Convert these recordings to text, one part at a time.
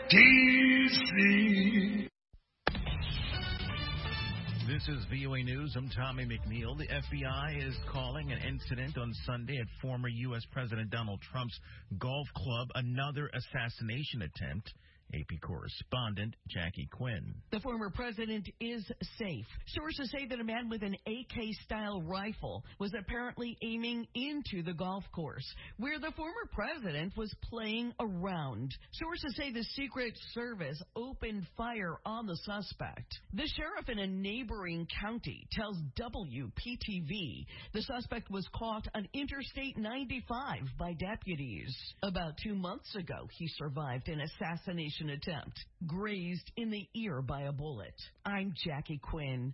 D.C. This is VOA News. I'm Tommy McNeil. The FBI is calling an incident on Sunday at former U.S. President Donald Trump's golf club another assassination attempt. AP correspondent Jackie Quinn. The former president is safe. Sources say that a man with an AK-style rifle was apparently aiming into the golf course where the former president was playing around. Sources say the Secret Service opened fire on the suspect. The sheriff in a neighboring county tells WPTV the suspect was caught on Interstate 95 by deputies. About 2 months ago, he survived an assassination attempt, grazed in the ear by a bullet. I'm Jackie Quinn.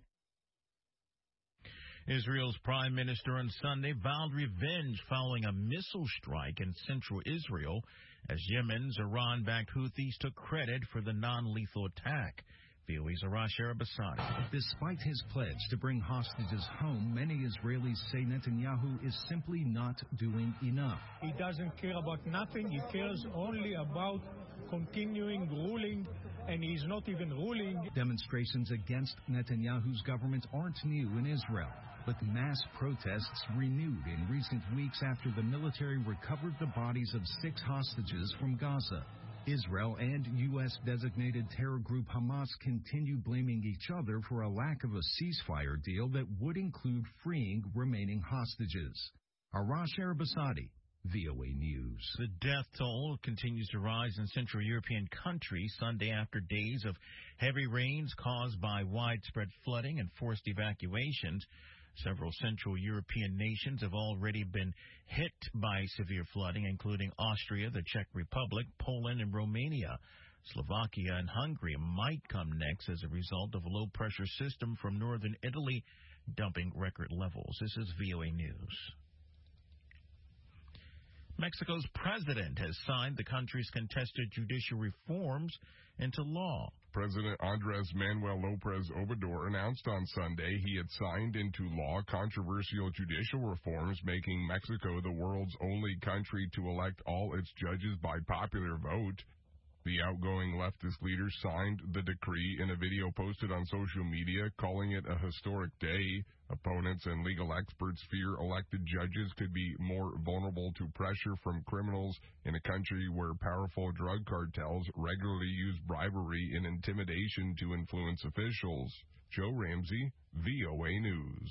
Israel's prime minister on Sunday vowed revenge following a missile strike in central Israel as Yemen's Iran-backed Houthis took credit for the non-lethal attack. VOA's Arash Arabasadi. Despite his pledge to bring hostages home, many Israelis say Netanyahu is simply not doing enough. He doesn't care about nothing. He cares only about continuing ruling, and he's not even ruling. Demonstrations against Netanyahu's government aren't new in Israel, but mass protests renewed in recent weeks after the military recovered the bodies of 6 hostages from Gaza. Israel and U.S.-designated terror group Hamas continue blaming each other for a lack of a ceasefire deal that would include freeing remaining hostages. Arash Arabasadi, VOA News. The death toll continues to rise in Central European countries Sunday after days of heavy rains caused by widespread flooding and forced evacuations. Several Central European nations have already been hit by severe flooding, including Austria, the Czech Republic, Poland, and Romania. Slovakia and Hungary might come next as a result of a low-pressure system from northern Italy dumping record levels. This is VOA News. Mexico's president has signed the country's contested judicial reforms into law. President Andrés Manuel López Obrador announced on Sunday he had signed into law controversial judicial reforms, making Mexico the world's only country to elect all its judges by popular vote. The outgoing leftist leader signed the decree in a video posted on social media, calling it a historic day. Opponents and legal experts fear elected judges could be more vulnerable to pressure from criminals in a country where powerful drug cartels regularly use bribery and intimidation to influence officials. Joe Ramsey, VOA News.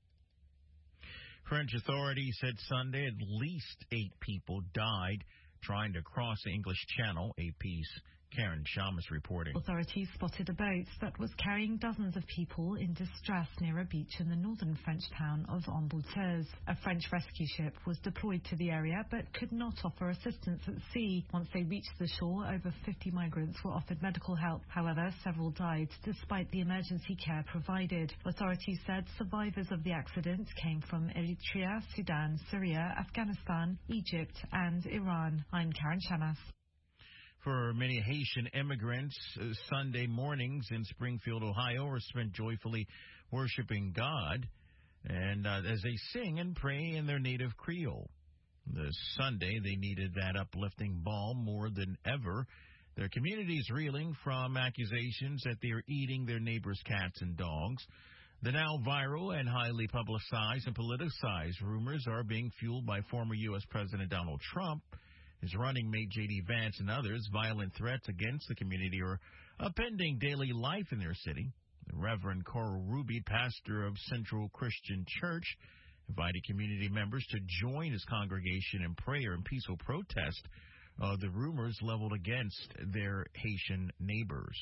French authorities said Sunday at least 8 people died trying to cross the English Channel. AP's Karen Shamus reporting. Authorities spotted a boat that was carrying dozens of people in distress near a beach in the northern French town of Embouteuse. A French rescue ship was deployed to the area but could not offer assistance at sea. Once they reached the shore, over 50 migrants were offered medical help. However, several died despite the emergency care provided. Authorities said survivors of the accident came from Eritrea, Sudan, Syria, Afghanistan, Egypt, and Iran. I'm Karen Shamas. For many Haitian immigrants, Sunday mornings in Springfield, Ohio, are spent joyfully worshiping God, and as they sing and pray in their native Creole. This Sunday, they needed that uplifting balm more than ever. Their community is reeling from accusations that they are eating their neighbors' cats and dogs. The now viral and highly publicized and politicized rumors are being fueled by former U.S. President Donald Trump. His running mate J.D. Vance and others. Violent threats against the community are upending daily life in their city. The Reverend Coral Ruby, pastor of Central Christian Church, invited community members to join his congregation in prayer and peaceful protest of the rumors leveled against their Haitian neighbors.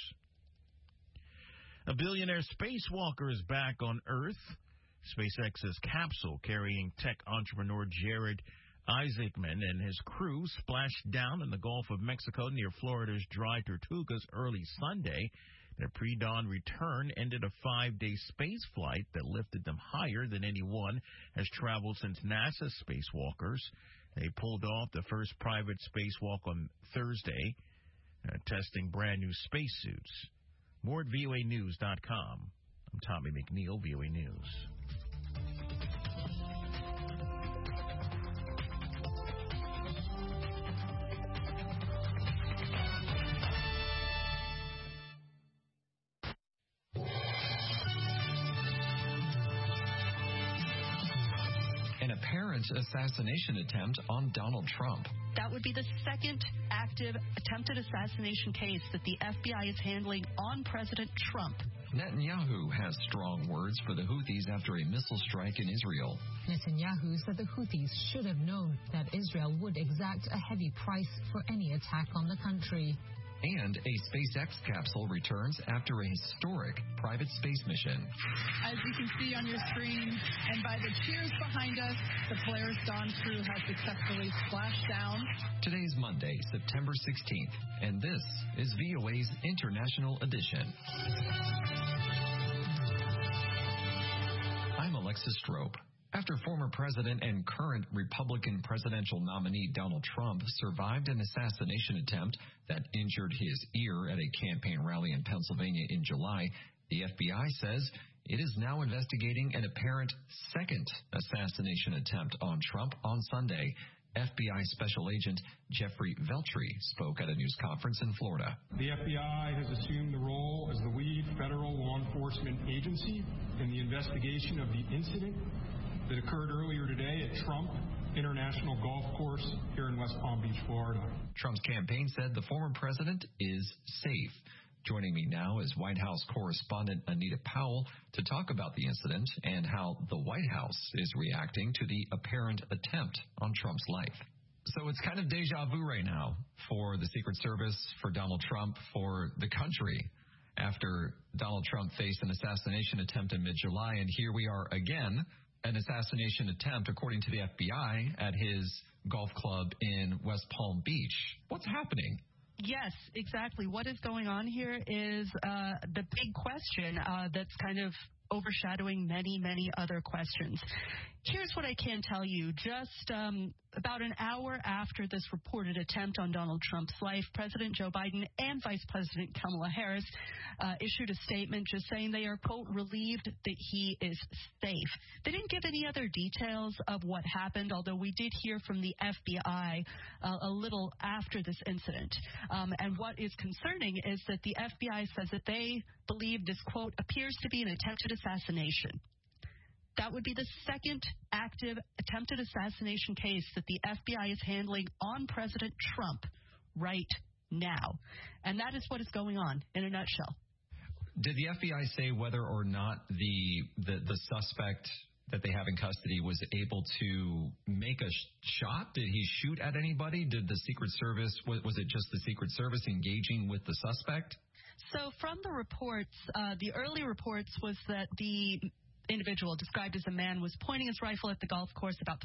A billionaire spacewalker is back on Earth. SpaceX's capsule carrying tech entrepreneur Jared Isaacman and his crew splashed down in the Gulf of Mexico near Florida's Dry Tortugas early Sunday. Their pre-dawn return ended a 5-day space flight that lifted them higher than anyone has traveled since NASA's spacewalkers. They pulled off the first private spacewalk on Thursday, testing brand new spacesuits. More at voanews.com. I'm Tommy McNeil, VOA News. apparent assassination attempt on Donald Trump. That would be the second active attempted assassination case that the FBI is handling on President Trump. Netanyahu has strong words for the Houthis after a missile strike in Israel. Netanyahu said the Houthis should have known that Israel would exact a heavy price for any attack on the country. And a SpaceX capsule returns after a historic private space mission. As you can see on your screen, and by the cheers behind us, the Polaris Dawn crew has successfully splashed down. Today is Monday, September 16th, and this is VOA's International Edition. I'm Alexis Strope. After former president and current Republican presidential nominee Donald Trump survived an assassination attempt that injured his ear at a campaign rally in Pennsylvania in July, the FBI says it is now investigating an apparent second assassination attempt on Trump on Sunday. FBI Special Agent Jeffrey Veltri spoke at a news conference in Florida. The FBI has assumed the role as the lead federal law enforcement agency in the investigation of the incident that occurred earlier today at Trump International Golf Course here in West Palm Beach, Florida. Trump's campaign said the former president is safe. Joining me now is White House correspondent Anita Powell to talk about the incident and how the White House is reacting to the apparent attempt on Trump's life. So it's kind of deja vu right now for the Secret Service, for Donald Trump, for the country, after Donald Trump faced an assassination attempt in mid-July, and here we are again, an assassination attempt, according to the FBI, at his golf club in West Palm Beach. What's happening? Yes, exactly. What is going on here is the big question that's kind of overshadowing many, many other questions. Here's what I can tell you. Just about an hour after this reported attempt on Donald Trump's life, President Joe Biden and Vice President Kamala Harris issued a statement just saying they are, quote, relieved that he is safe. They didn't give any other details of what happened, although we did hear from the FBI a little after this incident. And what is concerning is that the FBI says that they believe this, quote, appears to be an attempted assassination. That would be the second active attempted assassination case that the FBI is handling on President Trump right now. And that is what is going on in a nutshell. Did the FBI say whether or not the suspect that they have in custody was able to make a shot? Did he shoot at anybody? Did the Secret Service, was it just the Secret Service engaging with the suspect? So from the reports, the early reports was that the individual described as a man was pointing his rifle at the golf course about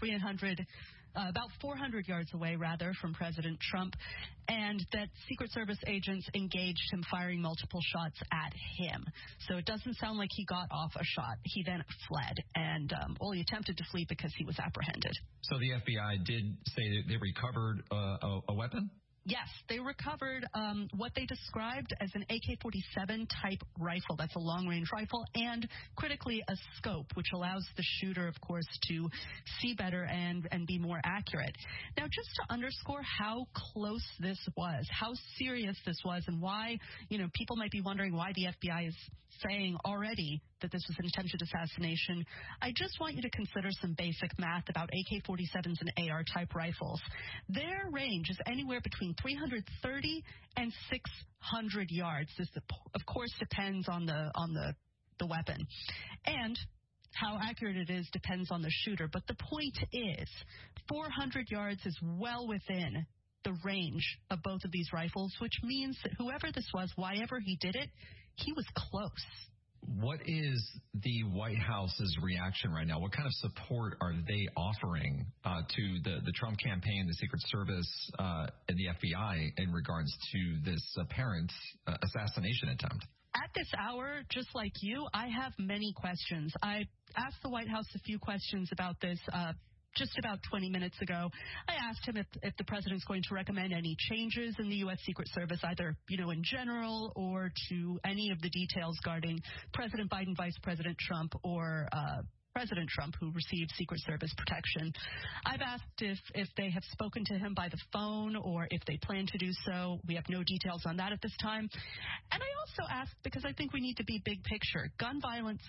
400 yards away, rather, from President Trump, and that Secret Service agents engaged him, firing multiple shots at him. So it doesn't sound like he got off a shot. He then fled, and he attempted to flee because he was apprehended. So the FBI did say that they recovered a weapon? Yes, they recovered what they described as an AK-47 type rifle. That's a long-range rifle, and critically a scope, which allows the shooter, of course, to see better and be more accurate. Now, just to underscore how close this was, how serious this was, and why, people might be wondering why the FBI is saying already that this was an attempted assassination, I just want you to consider some basic math about AK-47s and AR-type rifles. Their range is anywhere between 330 and 600 yards. This, of course, depends on the weapon. And how accurate it is depends on the shooter. But the point is, 400 yards is well within the range of both of these rifles, which means that whoever this was, whyever he did it, he was close. What is the White House's reaction right now? What kind of support are they offering to the Trump campaign, the Secret Service, and the FBI in regards to this apparent assassination attempt? At this hour, just like you, I have many questions. I asked the White House a few questions about this just about 20 minutes ago. I asked him if the president's going to recommend any changes in the U.S. Secret Service, either, in general or to any of the details guarding President Biden, Vice President Trump, or President Trump, who received Secret Service protection. I've asked if they have spoken to him by the phone or if they plan to do so. We have no details on that at this time. And I also asked, because I think we need to be big picture, gun violence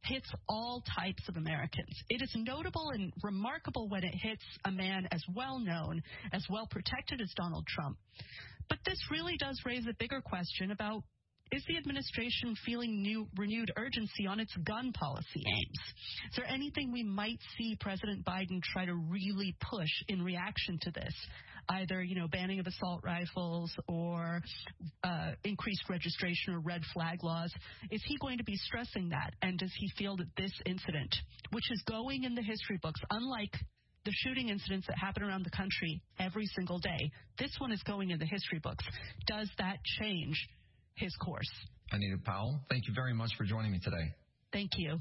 hits all types of Americans. It is notable and remarkable when it hits a man as well known, as well protected as Donald Trump. But this really does raise a bigger question about, is the administration feeling renewed urgency on its gun policy aims? Is there anything we might see President Biden try to really push in reaction to this? Either, banning of assault rifles or increased registration or red flag laws. Is he going to be stressing that? And does he feel that this incident, which is going in the history books, unlike the shooting incidents that happen around the country every single day, this one is going in the history books. Does that change his course? Anita Powell, thank you very much for joining me today. Thank you.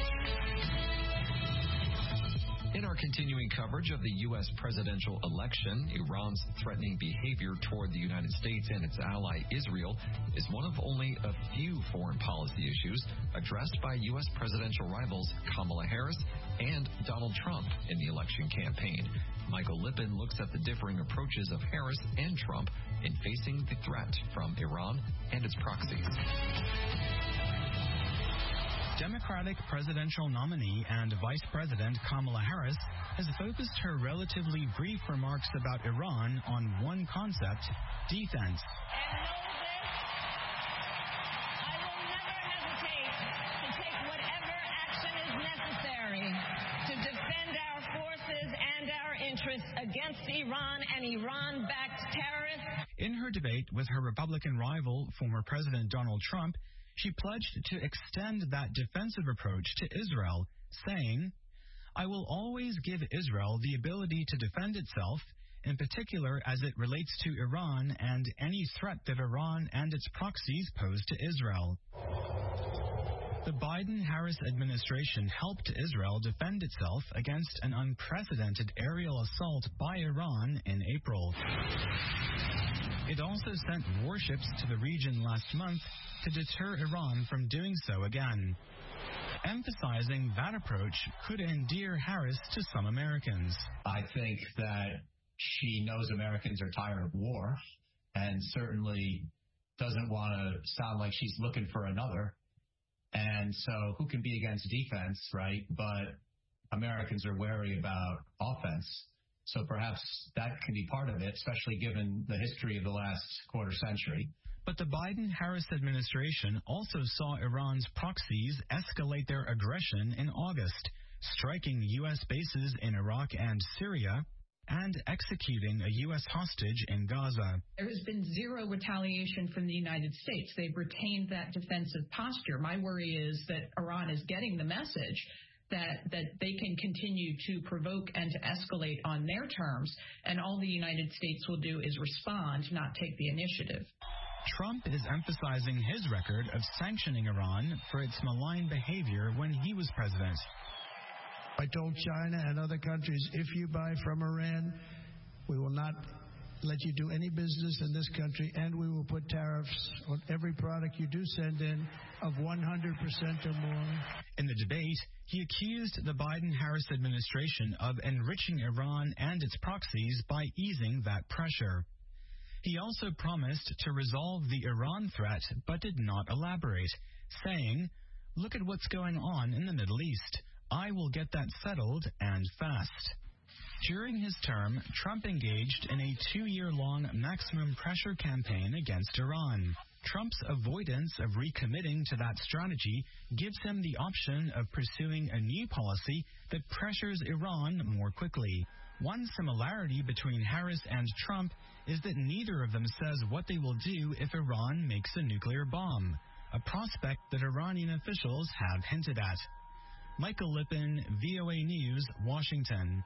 In our continuing coverage of the U.S. presidential election, Iran's threatening behavior toward the United States and its ally Israel is one of only a few foreign policy issues addressed by U.S. presidential rivals Kamala Harris and Donald Trump in the election campaign. Michael Lippin looks at the differing approaches of Harris and Trump in facing the threat from Iran and its proxies. Democratic presidential nominee and Vice President Kamala Harris has focused her relatively brief remarks about Iran on one concept: defense. And know this, I will never hesitate to take whatever action is necessary to defend our forces and our interests against Iran and Iran-backed terrorists. In her debate with her Republican rival, former President Donald Trump, she pledged to extend that defensive approach to Israel, saying, "I will always give Israel the ability to defend itself, in particular as it relates to Iran and any threat that Iran and its proxies pose to Israel." The Biden-Harris administration helped Israel defend itself against an unprecedented aerial assault by Iran in April. It also sent warships to the region last month to deter Iran from doing so again. Emphasizing that approach could endear Harris to some Americans. I think that she knows Americans are tired of war and certainly doesn't want to sound like she's looking for another. And so who can be against defense, right? But Americans are wary about offense. So perhaps that can be part of it, especially given the history of the last quarter century. But the Biden-Harris administration also saw Iran's proxies escalate their aggression in August, striking U.S. bases in Iraq and Syria and executing a U.S. hostage in Gaza. There has been zero retaliation from the United States. They've retained that defensive posture. My worry is that Iran is getting the message that they can continue to provoke and to escalate on their terms, and all the United States will do is respond, not take the initiative. Trump is emphasizing his record of sanctioning Iran for its malign behavior when he was president. I told China and other countries, if you buy from Iran, we will not let you do any business in this country, and we will put tariffs on every product you do send in of 100% or more. In the debate, he accused the Biden-Harris administration of enriching Iran and its proxies by easing that pressure. He also promised to resolve the Iran threat, but did not elaborate, saying, "Look at what's going on in the Middle East. I will get that settled and fast." During his term, Trump engaged in a 2-year-long maximum pressure campaign against Iran. Trump's avoidance of recommitting to that strategy gives him the option of pursuing a new policy that pressures Iran more quickly. One similarity between Harris and Trump is that neither of them says what they will do if Iran makes a nuclear bomb, a prospect that Iranian officials have hinted at. Michael Lippin, VOA News, Washington.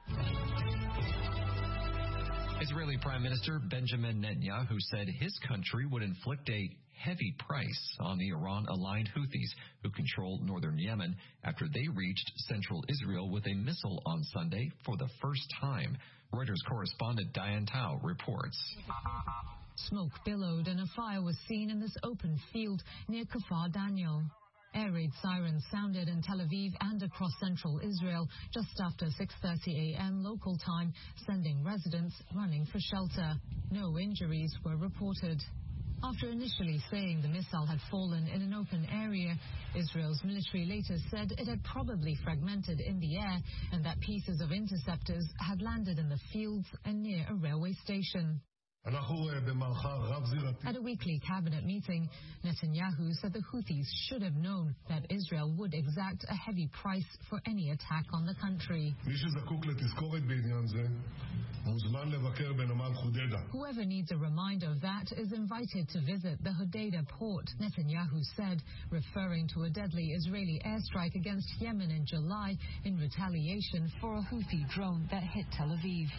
Israeli Prime Minister Benjamin Netanyahu said his country would inflict a heavy price on the Iran-aligned Houthis, who control northern Yemen, after they reached central Israel with a missile on Sunday for the first time. Reuters correspondent Diane Tao reports. Smoke billowed and a fire was seen in this open field near Kfar Daniel. Air raid sirens sounded in Tel Aviv and across central Israel just after 6:30 a.m. local time, sending residents running for shelter. No injuries were reported. After initially saying the missile had fallen in an open area, Israel's military later said it had probably fragmented in the air and that pieces of interceptors had landed in the fields and near a railway station. At a weekly cabinet meeting, Netanyahu said the Houthis should have known that Israel would exact a heavy price for any attack on the country. Whoever needs a reminder of that is invited to visit the Hodeidah port, Netanyahu said, referring to a deadly Israeli airstrike against Yemen in July in retaliation for a Houthi drone that hit Tel Aviv.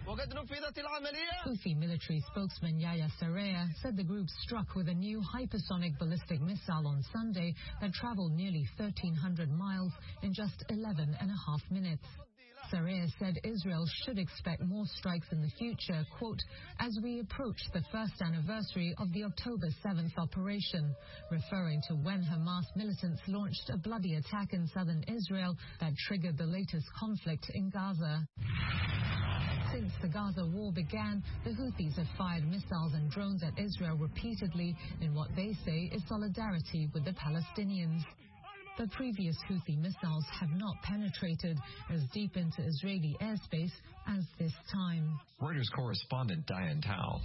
Houthi military spokesman Yahya Saraya said the group struck with a new hypersonic ballistic missile on Sunday that traveled nearly 1,300 miles in just 11 and a half minutes. Saraya said Israel should expect more strikes in the future, quote, as we approach the first anniversary of the October 7th operation, referring to when Hamas militants launched a bloody attack in southern Israel that triggered the latest conflict in Gaza. Since the Gaza war began, the Houthis have fired missiles and drones at Israel repeatedly in what they say is solidarity with the Palestinians. The previous Houthi missiles have not penetrated as deep into Israeli airspace as this time. Reuters correspondent Diane Tao.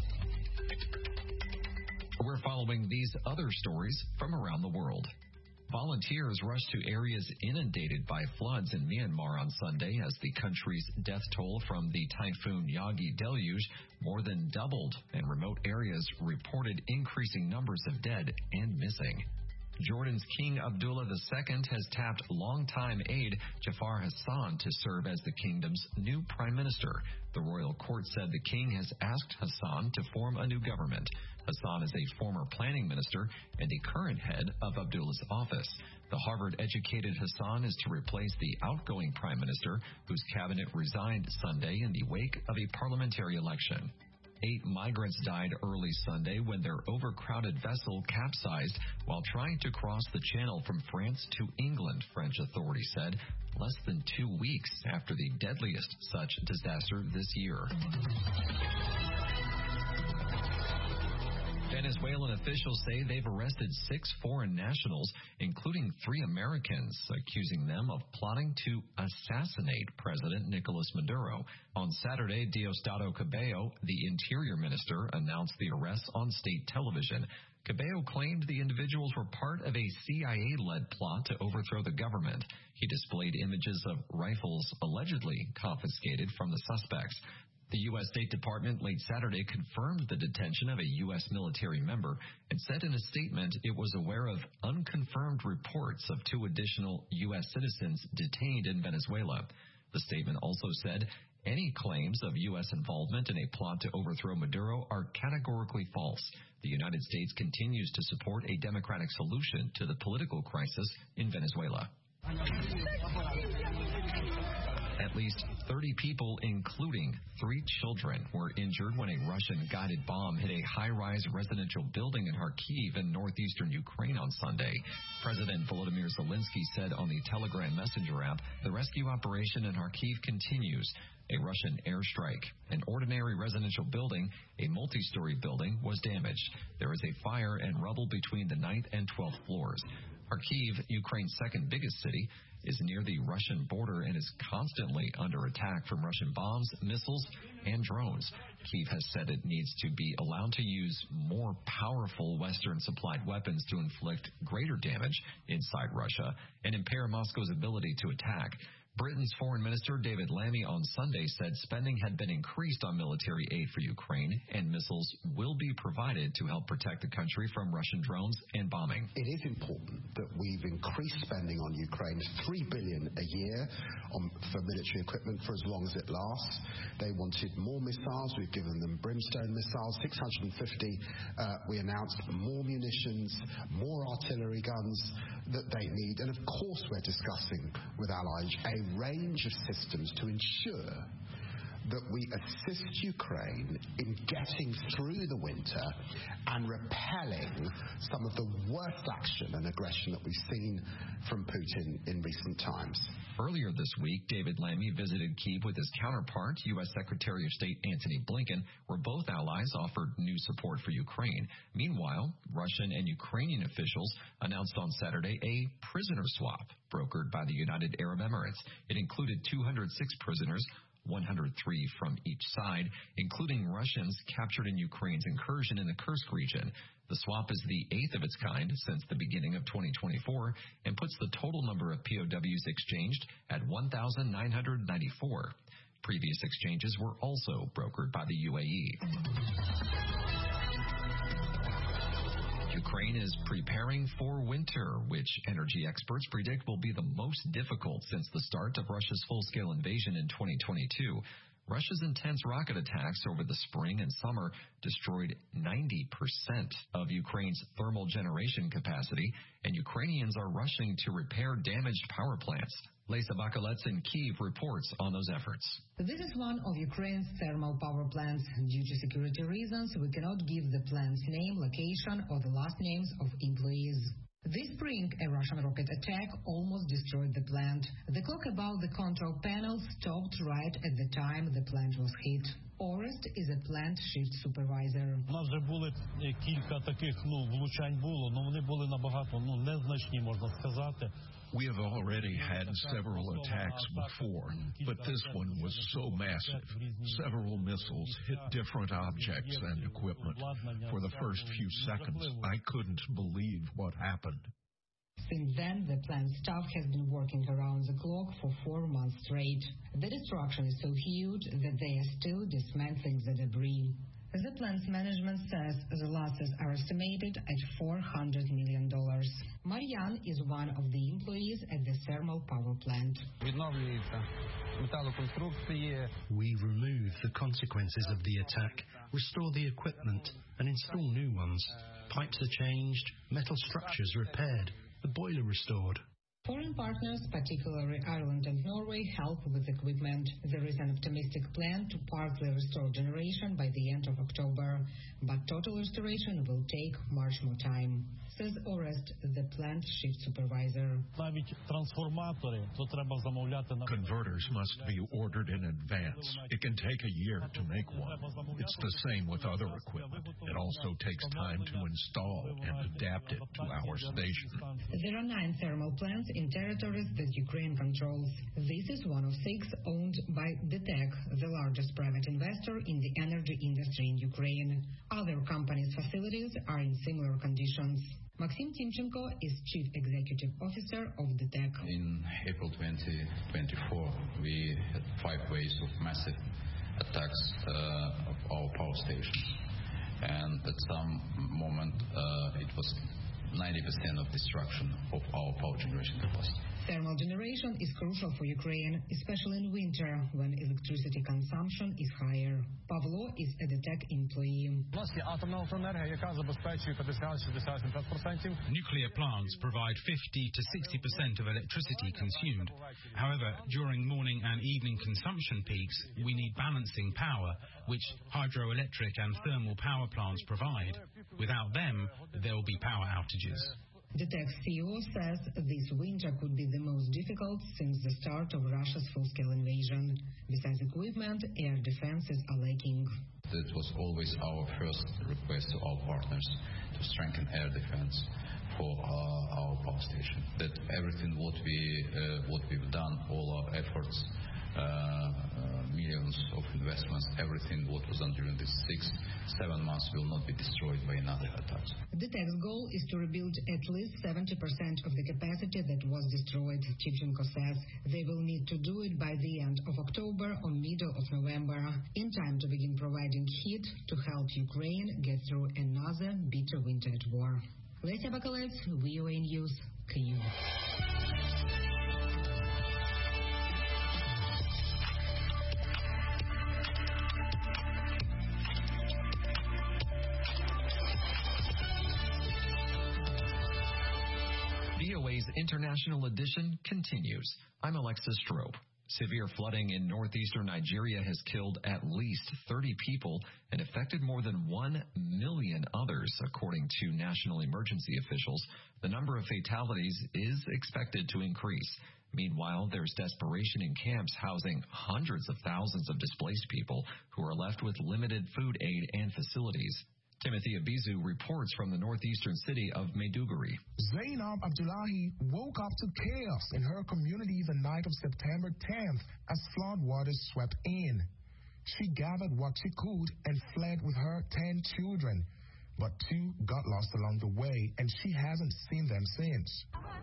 We're following these other stories from around the world. Volunteers rushed to areas inundated by floods in Myanmar on Sunday as the country's death toll from the Typhoon Yagi deluge more than doubled, and remote areas reported increasing numbers of dead and missing. Jordan's King Abdullah II has tapped longtime aide Jafar Hassan to serve as the kingdom's new prime minister. The royal court said the king has asked Hassan to form a new government. Hassan is a former planning minister and the current head of Abdullah's office. The Harvard-educated Hassan is to replace the outgoing prime minister, whose cabinet resigned Sunday in the wake of a parliamentary election. 8 migrants died early Sunday when their overcrowded vessel capsized while trying to cross the channel from France to England, French authorities said, less than 2 weeks after the deadliest such disaster this year. Venezuelan officials say they've arrested 6 foreign nationals, including 3 Americans, accusing them of plotting to assassinate President Nicolas Maduro. On Saturday, Diosdado Cabello, the interior minister, announced the arrests on state television. Cabello claimed the individuals were part of a CIA-led plot to overthrow the government. He displayed images of rifles allegedly confiscated from the suspects. The U.S. State Department late Saturday confirmed the detention of a U.S. military member and said in a statement it was aware of unconfirmed reports of 2 additional U.S. citizens detained in Venezuela. The statement also said any claims of U.S. involvement in a plot to overthrow Maduro are categorically false. The United States continues to support a democratic solution to the political crisis in Venezuela. At least 30 people, including 3 children, were injured when a Russian-guided bomb hit a high-rise residential building in Kharkiv in northeastern Ukraine on Sunday. President Volodymyr Zelensky said on the Telegram Messenger app, the rescue operation in Kharkiv continues. A Russian airstrike. An ordinary residential building, a multi-story building, was damaged. There is a fire and rubble between the 9th and 12th floors. Kharkiv, Ukraine's second biggest city, is near the Russian border and is constantly under attack from Russian bombs, missiles, and drones. Kyiv has said it needs to be allowed to use more powerful Western-supplied weapons to inflict greater damage inside Russia and impair Moscow's ability to attack. Britain's Foreign Minister David Lammy on Sunday said spending had been increased on military aid for Ukraine and missiles will be provided to help protect the country from Russian drones and bombing. It is important that we've increased spending on Ukraine, $3 billion a year for military equipment for as long as it lasts. They wanted more missiles. We've given them Brimstone missiles, 650. We announced more munitions, more artillery guns that they need. And of course we're discussing with allies a range of systems to ensure that we assist Ukraine in getting through the winter and repelling some of the worst action and aggression that we've seen from Putin in recent times. Earlier this week, David Lammy visited Kyiv with his counterpart, U.S. Secretary of State Antony Blinken, where both allies offered new support for Ukraine. Meanwhile, Russian and Ukrainian officials announced on Saturday a prisoner swap brokered by the United Arab Emirates. It included 206 prisoners, 103 from each side, including Russians captured in Ukraine's incursion in the Kursk region. The swap is the eighth of its kind since the beginning of 2024 and puts the total number of POWs exchanged at 1,994. Previous exchanges were also brokered by the UAE. Ukraine is preparing for winter, which energy experts predict will be the most difficult since the start of Russia's full-scale invasion in 2022. Russia's intense rocket attacks over the spring and summer destroyed 90% of Ukraine's thermal generation capacity, and Ukrainians are rushing to repair damaged power plants. Lisa Bakalets in Kyiv reports on those efforts. This is one of Ukraine's thermal power plants. Due to security reasons, we cannot give the plant's name, location, or the last names of employees. This spring, a Russian rocket attack almost destroyed the plant. The clock above the control panel stopped right at the time the plant was hit. Orest is a plant shift supervisor. У нас вже були кілька таких, влучань було, но вони були набагато, незначні, можна сказати. We have already had several attacks before, but this one was so massive. Several missiles hit different objects and equipment. For the first few seconds, I couldn't believe what happened. Since then, the plant staff has been working around the clock for 4 months straight. The destruction is so huge that they are still dismantling the debris. The plant's management says the losses are estimated at $400 million. Marian is one of the employees at the thermal power plant. We remove the consequences of the attack, restore the equipment, and install new ones. Pipes are changed, metal structures repaired, the boiler restored. Foreign partners, particularly Ireland and Norway, help with equipment. There is an optimistic plan to partly restore generation by the end of October, but total restoration will take much more time, says Orest, the plant shift supervisor. Converters must be ordered in advance. It can take a year to make one. It's the same with other equipment. It also takes time to install and adapt it to our station. There are 9 thermal plants in territories that Ukraine controls. This is one of 6 owned by DTEK, the largest private investor in the energy industry in Ukraine. Other companies' facilities are in similar conditions. Maxim Timchenko is Chief Executive Officer of DTEK. In April 2024, we had 5 waves of massive attacks of our power stations. And at some moment, it was 90% of destruction of our power generation capacity. Thermal generation is crucial for Ukraine, especially in winter when electricity consumption is higher. Pavlo is a DTEK employee. Nuclear plants provide 50 to 60% of electricity consumed. However, during morning and evening consumption peaks, we need balancing power, which hydroelectric and thermal power plants provide. Without them, there will be power outages. DTEK CEO says this winter could be the most difficult since the start of Russia's full-scale invasion. Besides equipment, air defenses are lacking. That was always our first request to our partners, to strengthen air defense for our power station. That everything what we've done, all our efforts, millions of investments, everything what was done during these 6-7 months will not be destroyed by another attack. DTEK's goal is to rebuild at least 70% of the capacity that was destroyed, Timchenko says. They will need to do it by the end of October or middle of November, in time to begin providing heat to help Ukraine get through another bitter winter at war. Lesia Bakalets, VOA News, Kyiv. VOA's International Edition continues. I'm Alexis Strope. Severe flooding in northeastern Nigeria has killed at least 30 people and affected more than 1 million others, according to national emergency officials. The number of fatalities is expected to increase. Meanwhile, there's desperation in camps housing hundreds of thousands of displaced people who are left with limited food aid and facilities. Timothy Abizu reports from the northeastern city of Maiduguri. Zainab Abdullahi woke up to chaos in her community the night of September 10th as flood waters swept in. She gathered what she could and fled with her 10 children. But 2 got lost along the way, and she hasn't seen them since.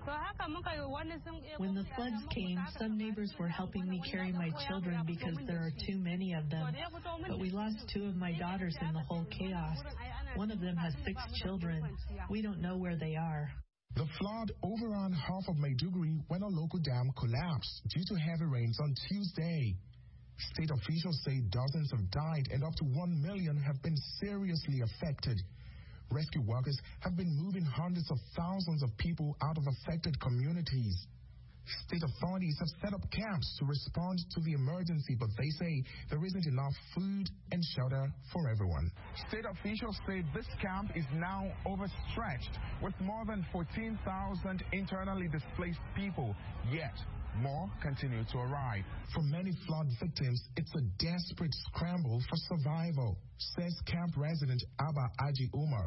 When the floods came, some neighbors were helping me carry my children because there are too many of them. But we lost 2 of my daughters in the whole chaos. One of them has 6 children. We don't know where they are. The flood overran half of Maiduguri when a local dam collapsed due to heavy rains on Tuesday. State officials say dozens have died and up to 1 million have been seriously affected. Rescue workers have been moving hundreds of thousands of people out of affected communities. State authorities have set up camps to respond to the emergency, but they say there isn't enough food and shelter for everyone. State officials say this camp is now overstretched with more than 14,000 internally displaced people, yet more continue to arrive. For many flood victims, it's a desperate scramble for survival, says camp resident Abba Aji Umar.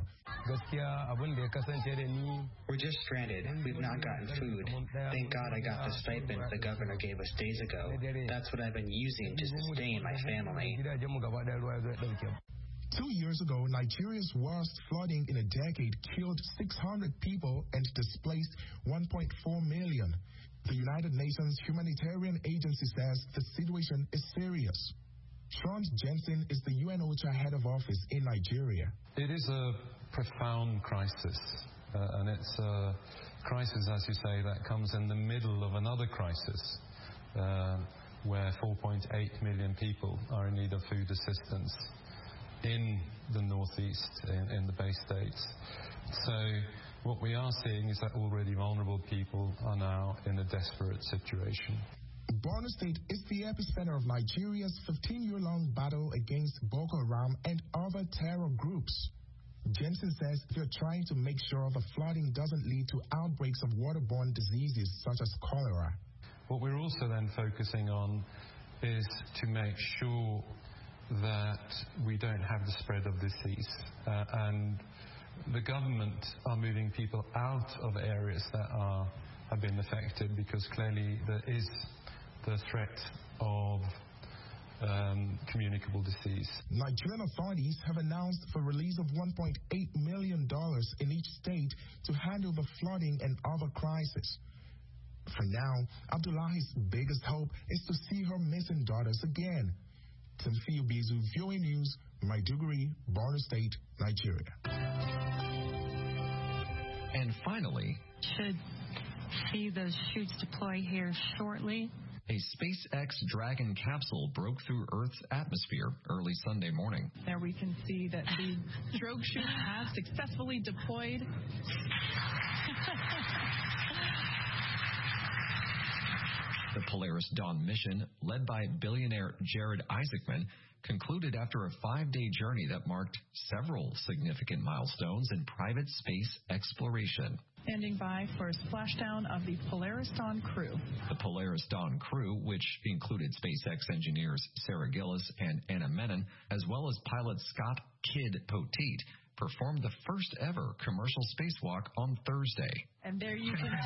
We're just stranded. We've not gotten food. Thank God I got the stipend the governor gave us days ago. That's what I've been using to sustain my family. 2 years ago, Nigeria's worst flooding in a decade killed 600 people and displaced 1.4 million. The United Nations Humanitarian Agency says the situation is serious. Trond Jensen is the UN OCHA head of office in Nigeria. It is a profound crisis, and it's a crisis, as you say, that comes in the middle of another crisis, where 4.8 million people are in need of food assistance in the northeast, in the Bay States. So what we are seeing is that already vulnerable people are now in a desperate situation. Borno State is the epicenter of Nigeria's 15-year-long battle against Boko Haram and other terror groups. Jensen says they're trying to make sure the flooding doesn't lead to outbreaks of waterborne diseases such as cholera. What we're also then focusing on is to make sure that we don't have the spread of disease. And the government are moving people out of areas that have been affected because clearly there is the threat of communicable disease. Nigerian authorities have announced the release of $1.8 million in each state to handle the flooding and other crises. For now, Abdullahi's biggest hope is to see her missing daughters again. Timothy Obizu, VOA News, Maiduguri, Borno State, Nigeria. And finally, should see those chutes deploy here shortly. A SpaceX Dragon capsule broke through Earth's atmosphere early Sunday morning. There we can see that the drogue chute has successfully deployed. The Polaris Dawn mission, led by billionaire Jared Isaacman, concluded after a 5-day journey that marked several significant milestones in private space exploration. Standing by for a splashdown of the Polaris Dawn crew. The Polaris Dawn crew, which included SpaceX engineers Sarah Gillis and Anna Menon, as well as pilot Scott "Kid" Poteet, performed the first ever commercial spacewalk on Thursday. And there you can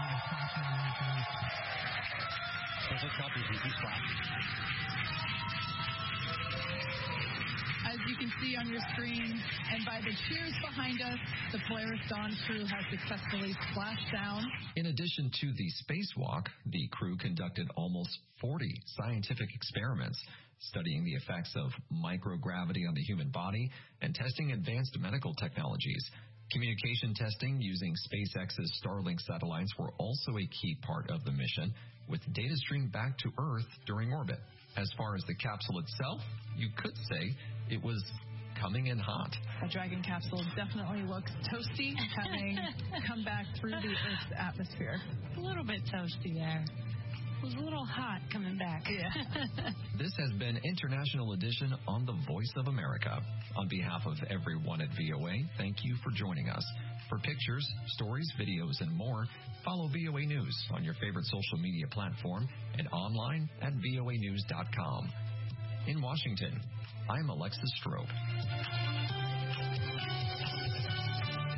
As you can see on your screen, and by the cheers behind us, the Polaris Dawn crew has successfully splashed down. In addition to the spacewalk, the crew conducted almost 40 scientific experiments, studying the effects of microgravity on the human body and testing advanced medical technologies. Communication testing using SpaceX's Starlink satellites were also a key part of the mission, with data streamed back to Earth during orbit. As far as the capsule itself, you could say it was coming in hot. A Dragon capsule definitely looks toasty, having come back through the Earth's atmosphere. A little bit toasty there. It was a little hot coming back. Yeah. This has been International Edition on the Voice of America. On behalf of everyone at VOA, thank you for joining us. For pictures, stories, videos, and more, follow VOA News on your favorite social media platform and online at voanews.com. In Washington, I'm Alexis Strope.